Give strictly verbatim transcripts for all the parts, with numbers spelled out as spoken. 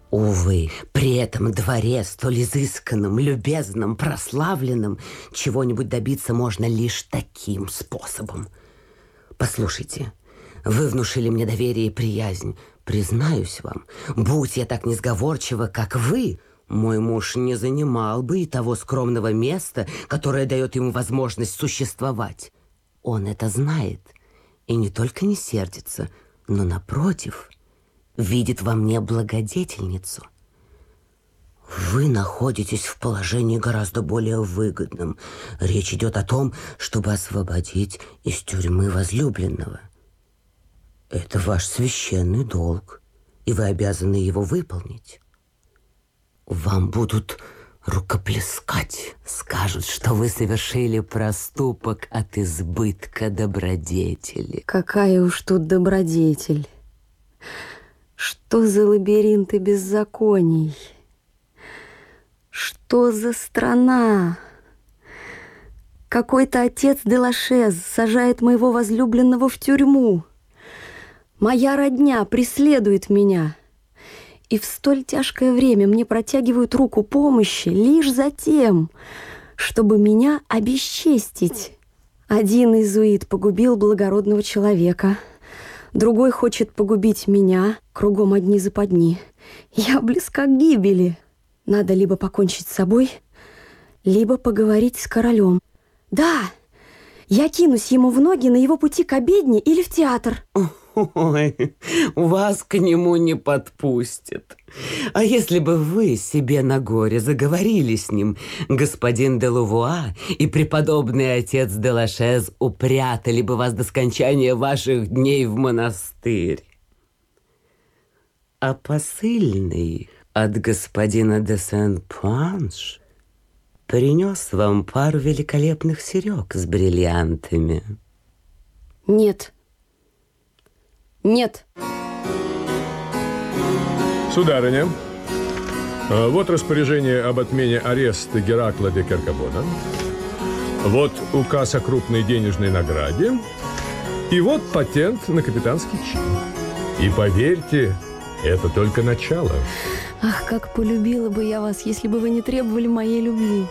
Увы, при этом дворе, столь изысканном, любезном, прославленном, чего-нибудь добиться можно лишь таким способом. Послушайте, вы внушили мне доверие и приязнь. Признаюсь вам, будь я так несговорчива, как вы, мой муж не занимал бы и того скромного места, которое дает ему возможность существовать. Он это знает и не только не сердится, но, напротив, видит во мне благодетельницу. Вы находитесь в положении гораздо более выгодном. Речь идет о том, чтобы освободить из тюрьмы возлюбленного. Это ваш священный долг, и вы обязаны его выполнить. Вам будут рукоплескать, скажут, что вы совершили проступок от избытка добродетели. Какая уж тут добродетель! Что за лабиринты беззаконий? Что за страна? Какой-то отец де Лашез сажает моего возлюбленного в тюрьму. Моя родня преследует меня. И в столь тяжкое время мне протягивают руку помощи лишь за тем, чтобы меня обесчестить. Один иезуит погубил благородного человека, другой хочет погубить меня, кругом одни западни. Я близка к гибели. Надо либо покончить с собой, либо поговорить с королем. Да, я кинусь ему в ноги на его пути к обедне или в театр. Ой, вас к нему не подпустят. А если бы вы себе на горе заговорили с ним, господин де Лувуа и преподобный отец де Лашез упрятали бы вас до скончания ваших дней в монастырь. А посыльный от господина де Сен-Пуанш принес вам пару великолепных серег с бриллиантами. Нет. Нет. Сударыня, вот распоряжение об отмене ареста Геракла де Керкабона. Вот указ о крупной денежной награде. И вот патент на капитанский чин. И поверьте, это только начало. Ах, как полюбила бы я вас, если бы вы не требовали моей любви.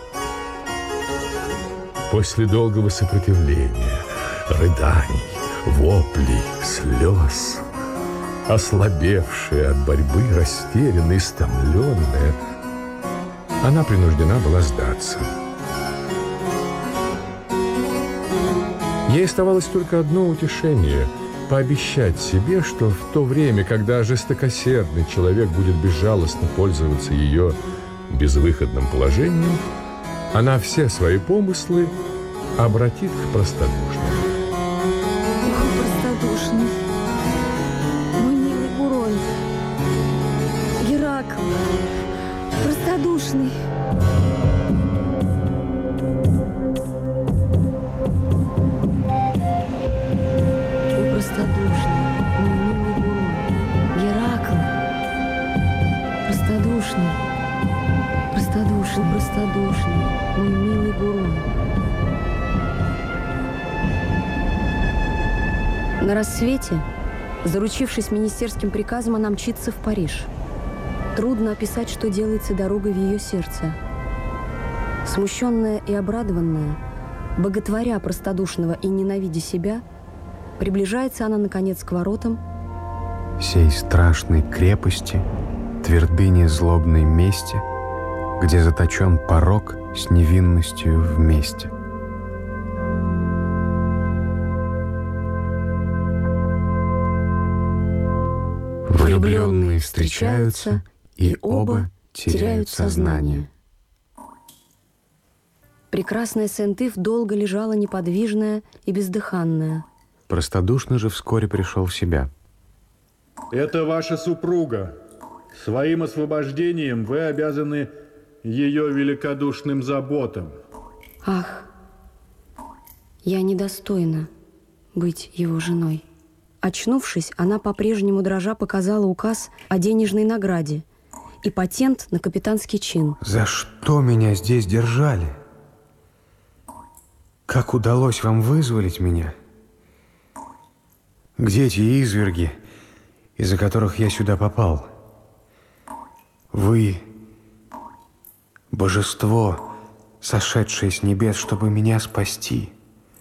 После долгого сопротивления, рыданий, воплей, слез, ослабевшая от борьбы, растерянная, истомленная, она принуждена была сдаться. Ей оставалось только одно утешение – пообещать себе, что в то время, когда жестокосердный человек будет безжалостно пользоваться ее безвыходным положением, она все свои помыслы обратит к простодушному. Простодушный. Мой милый Бурон. Геракл. Простодушный. Простодушный, мой милый Бурон. Геракл. Простодушный. Простодушный, простодушный, мой милый Бурон. На рассвете, заручившись министерским приказом, она мчится в Париж. Трудно описать, что делается дорогой в ее сердце. Смущенная и обрадованная, боготворя простодушного и ненавидя себя, приближается она, наконец, к воротам сей страшной крепости, твердыни злобной мести, где заточен порок с невинностью вместе. Влюбленные встречаются, и оба теряют сознание. Прекрасная Сент-Ив долго лежала неподвижная и бездыханная. Простодушный же вскоре пришел в себя. Это ваша супруга. Своим освобождением вы обязаны ее великодушным заботам. Ах, я недостойна быть его женой. Очнувшись, она по-прежнему дрожа показала указ о денежной награде и патент на капитанский чин. За что меня здесь держали? Как удалось вам вызволить меня? Где эти изверги, из-за которых я сюда попал? Вы — божество, сошедшее с небес, чтобы меня спасти.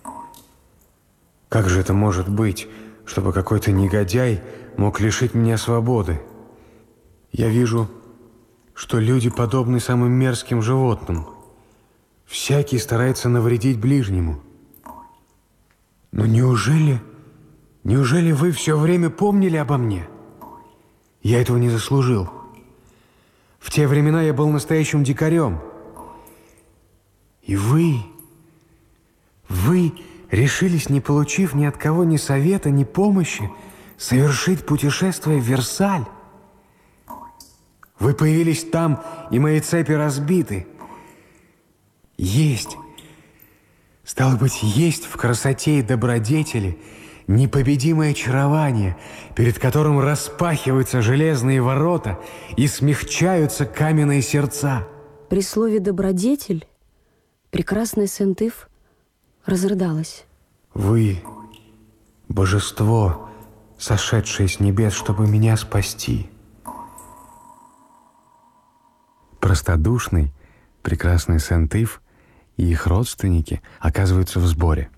Как же это может быть, чтобы какой-то негодяй мог лишить меня свободы? Я вижу, что люди подобны самым мерзким животным. Всякий старается навредить ближнему. Но неужели, неужели вы все время помнили обо мне? Я этого не заслужил. В те времена я был настоящим дикарем. И вы, вы решились, не получив ни от кого ни совета, ни помощи, совершить путешествие в Версаль. Вы появились там, и мои цепи разбиты. Есть, стало быть, есть в красоте и добродетели непобедимое очарование, перед которым распахиваются железные ворота и смягчаются каменные сердца. При слове «добродетель» прекрасная Сент-Ив разрыдалась. Вы — божество, сошедшее с небес, чтобы меня спасти. Простодушный, прекрасный Сент-Ив и их родственники оказываются в сборе.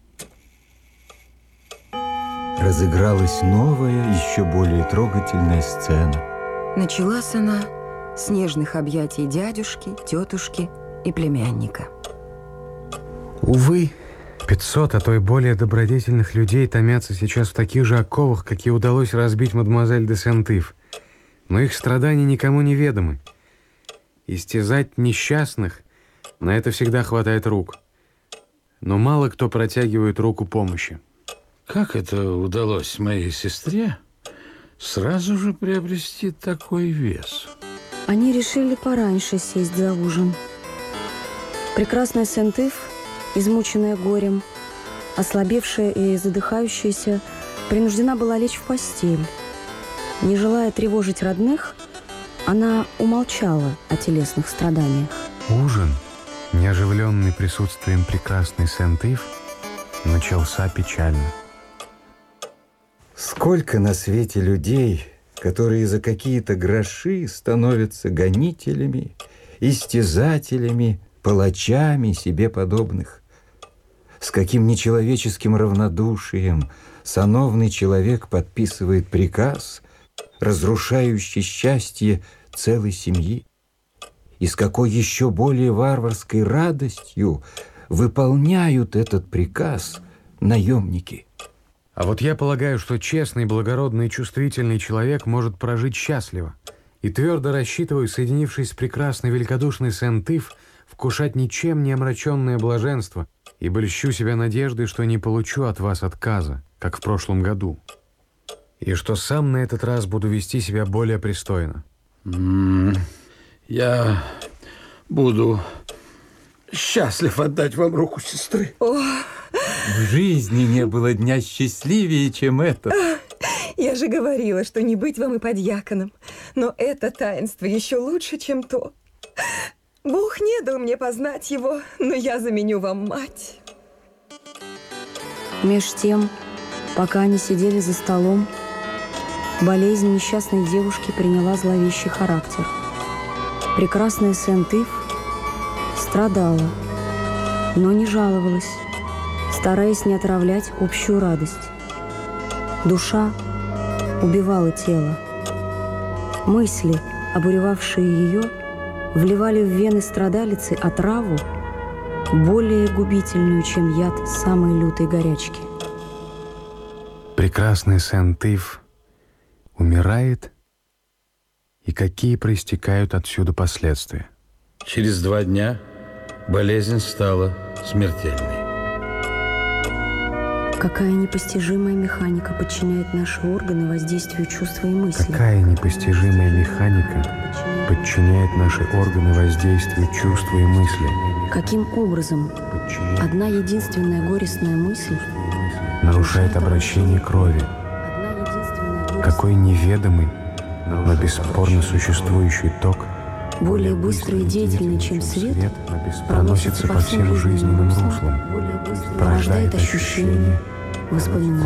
Разыгралась новая, еще более трогательная сцена. Началась она с нежных объятий дядюшки, тетушки и племянника. Увы, пятьсот, а то и более добродетельных людей томятся сейчас в таких же оковах, какие удалось разбить мадемуазель де Сент-Ив. Но их страдания никому не ведомы. Истязать несчастных — на это всегда хватает рук. Но мало кто протягивает руку помощи. Как это удалось моей сестре сразу же приобрести такой вес? Они решили пораньше сесть за ужин. Прекрасная Сент-Ив, измученная горем, ослабевшая и задыхающаяся, принуждена была лечь в постель. Не желая тревожить родных, она умолчала о телесных страданиях. Ужин, не оживленный присутствием прекрасной Сент-Ив, начался печально. Сколько на свете людей, которые за какие-то гроши становятся гонителями, истязателями, палачами себе подобных. С каким нечеловеческим равнодушием сановный человек подписывает приказ, разрушающий счастье целой семьи. И с какой еще более варварской радостью выполняют этот приказ наемники. А вот я полагаю, что честный, благородный и чувствительный человек может прожить счастливо. И твердо рассчитываю, соединившись с прекрасной, великодушной Сент-Ив, вкушать ничем не омраченное блаженство, ибо льщу себя надеждой, что не получу от вас отказа, как в прошлом году, и что сам на этот раз буду вести себя более пристойно. Mm, я буду счастлив отдать вам руку сестры. О! В жизни не было дня счастливее, чем этот. Я же говорила, что не быть вам и подьяконом. Но это таинство еще лучше, чем то. Бог не дал мне познать его, но я заменю вам мать. Меж тем, пока они сидели за столом, болезнь несчастной девушки приняла зловещий характер. Прекрасная Сент-Ив страдала, но не жаловалась, стараясь не отравлять общую радость. Душа убивала тело. Мысли, обуревавшие ее, вливали в вены страдалицы отраву, более губительную, чем яд самой лютой горячки. Прекрасная Сент-Ив умирает, и какие проистекают отсюда последствия? Через два дня болезнь стала смертельной. Какая непостижимая механика подчиняет наши органы воздействию чувства и мысли. Какая непостижимая механика подчиняет наши органы воздействию чувства и мысли. Каким образом одна единственная горестная мысль нарушает обращение крови. Какой неведомый, но бесспорно существующий ток, более быстрый и деятельный, чем свет, проносится по всем жизненным руслам, порождает ощущения, воспоминания,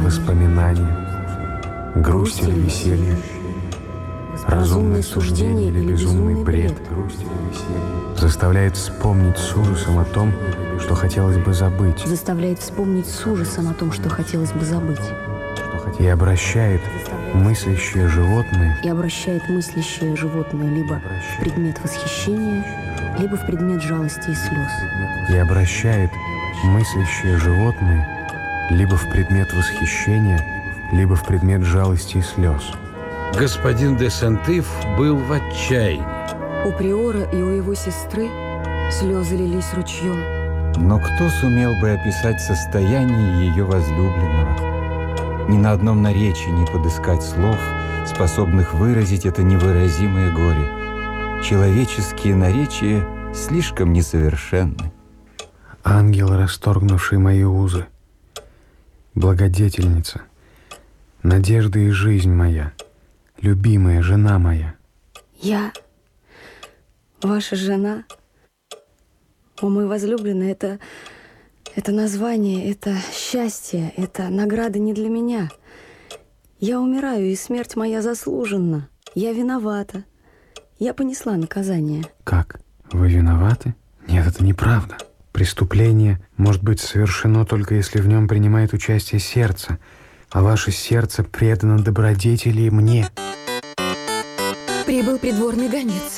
воспоминания, грусть или веселье, разумное суждение или безумный бред, заставляет заставляет вспомнить с ужасом о том, что хотелось бы забыть. Заставляет вспомнить с ужасом о том, что хотелось бы забыть. И обращает мыслящее животное И обращает мыслящее животное либо в предмет восхищения, либо в предмет жалости и слез. И обращает мыслящее животное либо в предмет восхищения, либо в предмет жалости и слез. Господин де Сентиф был в отчаянии. У приора и у его сестры слезы лились ручьем. Но кто сумел бы описать состояние ее возлюбленного? Ни на одном наречии не подыскать слов, способных выразить это невыразимое горе. Человеческие наречия слишком несовершенны. Ангел, расторгнувший мои узы, благодетельница, надежда и жизнь моя, любимая жена моя. Я, ваша жена, о мой возлюбленный, это, это название, это счастье, это награда не для меня. Я умираю, и смерть моя заслуженна. Я виновата. Я понесла наказание. Как? Вы виноваты? Нет, это неправда. Преступление может быть совершено только если в нем принимает участие сердце, а ваше сердце предано добродетели и мне. Прибыл придворный гонец.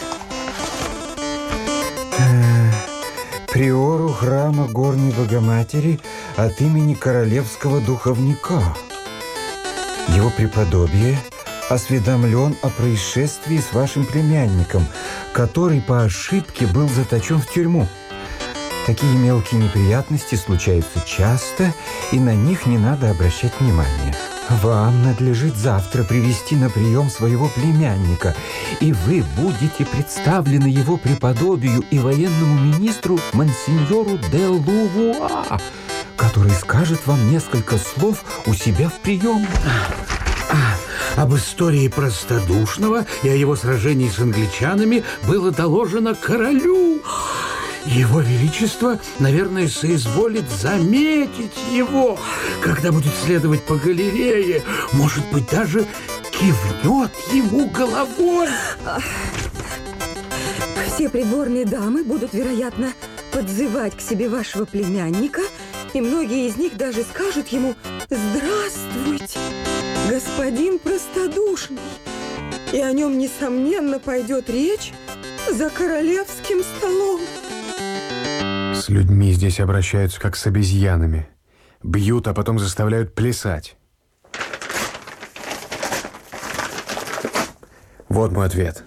Приору храма Горней Богоматери от имени королевского духовника. Его преподобие осведомлен о происшествии с вашим племянником, который по ошибке был заточен в тюрьму. Такие мелкие неприятности случаются часто, и на них не надо обращать внимания. Вам надлежит завтра привести на прием своего племянника, и вы будете представлены его преподобию и военному министру монсеньору де Лувуа, который скажет вам несколько слов у себя в приемной. Об истории простодушного и о его сражении с англичанами было доложено королю. Его Величество, наверное, соизволит заметить его, когда будет следовать по галерее. Может быть, даже кивнет ему головой. Все придворные дамы будут, вероятно, подзывать к себе вашего племянника, и многие из них даже скажут ему: «Здравствуйте, господин простодушный!» И о нем, несомненно, пойдет речь за королевским столом. С людьми здесь обращаются как с обезьянами. Бьют, а потом заставляют плясать. Вот мой ответ.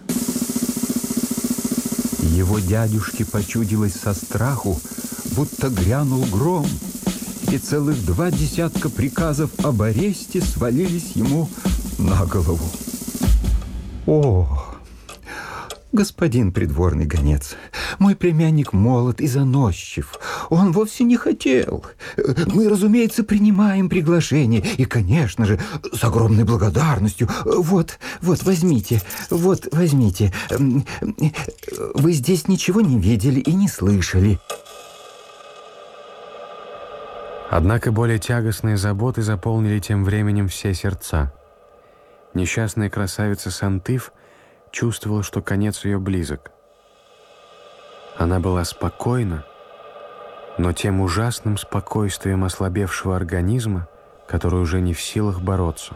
Его дядюшке почудилось со страху, будто грянул гром, и целых два десятка приказов об аресте свалились ему на голову. О, господин придворный гонец, мой племянник молод и заносчив. Он вовсе не хотел. Мы, разумеется, принимаем приглашение. И, конечно же, с огромной благодарностью. Вот, вот, возьмите, вот, возьмите. Вы здесь ничего не видели и не слышали. Однако более тягостные заботы заполнили тем временем все сердца. Несчастная красавица Сентиф чувствовала, что конец ее близок. Она была спокойна, но тем ужасным спокойствием ослабевшего организма, который уже не в силах бороться.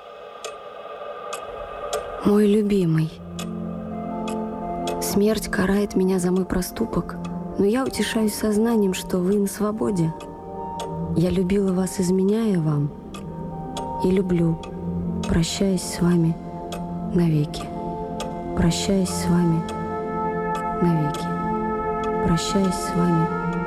Мой любимый, смерть карает меня за мой проступок, но я утешаюсь сознанием, что вы на свободе. Я любила вас, изменяя вам, и люблю, прощаясь с вами навеки. Прощаясь с вами навеки. Прощаясь с вами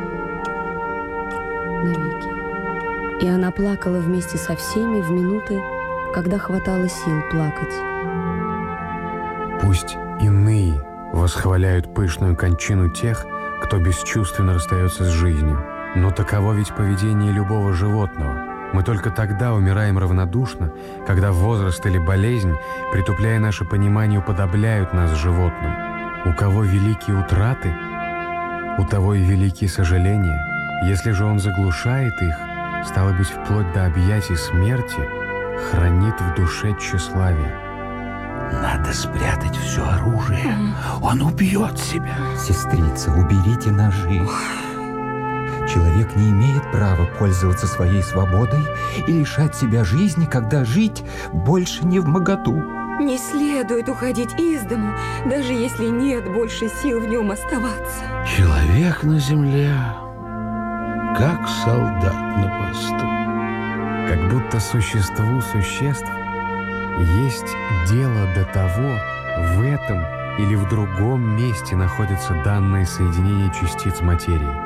навеки. И она плакала вместе со всеми в минуты, когда хватало сил плакать. Пусть иные восхваляют пышную кончину тех, кто бесчувственно расстается с жизнью. Но таково ведь поведение любого животного. Мы только тогда умираем равнодушно, когда возраст или болезнь, притупляя наше понимание, уподобляют нас животным. У кого великие утраты, у того и великие сожаления. Если же он заглушает их, стало быть, вплоть до объятий смерти, хранит в душе тщеславие. Надо спрятать все оружие. Он убьет себя. Сестрица, уберите ножи. Человек не имеет права пользоваться своей свободой и лишать себя жизни, когда жить больше не вмоготу. Не следует уходить из дому, даже если нет больше сил в нем оставаться. Человек на земле, как солдат на посту. Как будто существу существ есть дело до того, в этом или в другом месте находится данное соединение частиц материи.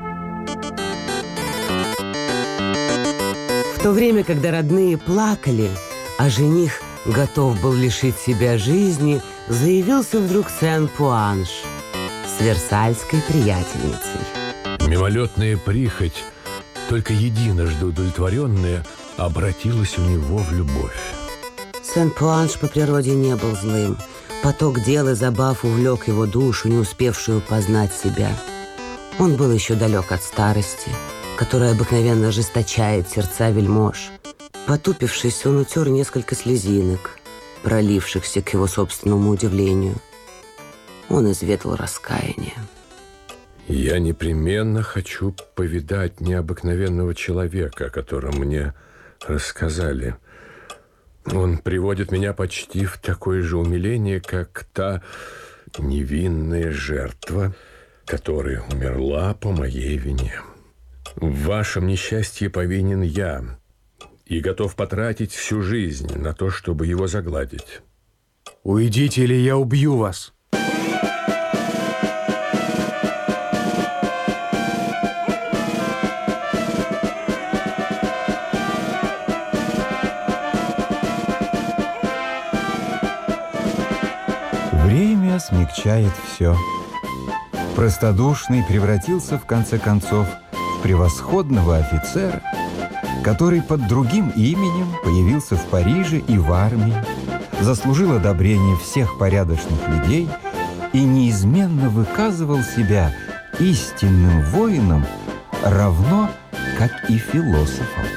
В то время, когда родные плакали, а жених готов был лишить себя жизни, заявился вдруг Сен-Пуанж с версальской приятельницей. Мимолетная прихоть, только единожды удовлетворенная, обратилась у него в любовь. Сен-Пуанж по природе не был злым. Поток дел и забав увлек его душу, не успевшую познать себя. Он был еще далек от старости, которая обыкновенно ожесточает сердца вельмож. Потупившись, он утер несколько слезинок, пролившихся к его собственному удивлению. Он изведал раскаяние. Я непременно хочу повидать необыкновенного человека, о котором мне рассказали. Он приводит меня почти в такое же умиление, как та невинная жертва, которая умерла по моей вине. В вашем несчастье повинен я и готов потратить всю жизнь на то, чтобы его загладить. Уйдите, или я убью вас. Время смягчает все. Простодушный превратился, в конце концов, в превосходного офицера, который под другим именем появился в Париже и в армии, заслужил одобрение всех порядочных людей и неизменно выказывал себя истинным воином, равно как и философом.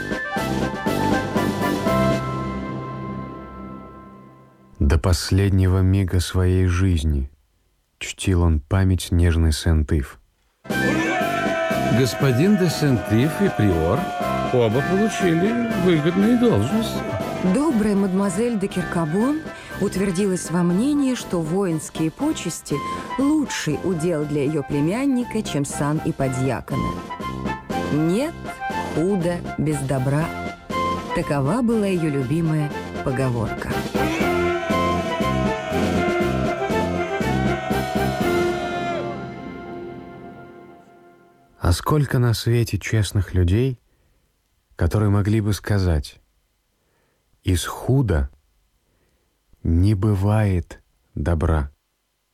До последнего мига своей жизни чтил он память нежной Сент-Ив. Господин де Сент-Ив и приор оба получили выгодные должности. Добрая мадемуазель де Керкабон утвердилась во мнении, что воинские почести – лучший удел для ее племянника, чем сан ипподьякона. Нет худа без добра. Такова была ее любимая поговорка. А сколько на свете честных людей, которые могли бы сказать: из худа не бывает добра.